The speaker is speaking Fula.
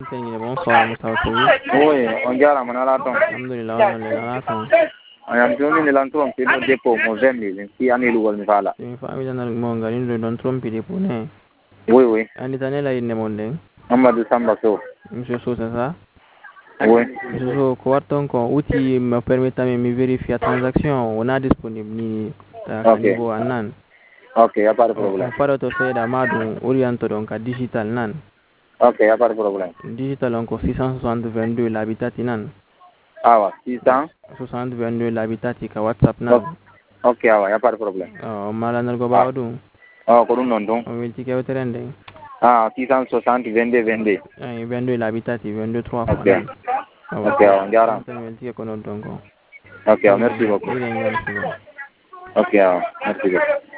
Tengine bonsoir Moussa Sowi. Oui, on diara mon alaton. Alhamdulillah on le alaton. Ayam tumi ni lantom ti no depo mo zembi ti ani lugal mi fala. Mi famila na mo ngari ndo don trompi de pone. Oui, oui. Andi tanela inne monde. Amadou Samba Sow. Monsieur Sosa ça. Oui. Monsieur So ko warton ko outil me permettant mi vérifier transaction on a disponible ni ta niveau anan. Ok, y a pas de problème. On faro to seda madu oriento donc à digital nan. Ok, y a pas de problème. Digital encore 660 l'habitat nan. Ah ouais, 660 l'habitat ka WhatsApp nan. Ok, ah ouais, y a pas de problème. Mala nal go bawdu. Ko dum non don. On welti ke weterende. 660 22 22. 22 l'habitat 22 3 fois. Ok. Ok, on diara. On welti ke kono donc. Ok, merci beaucoup. Il est Ok, merci beaucoup.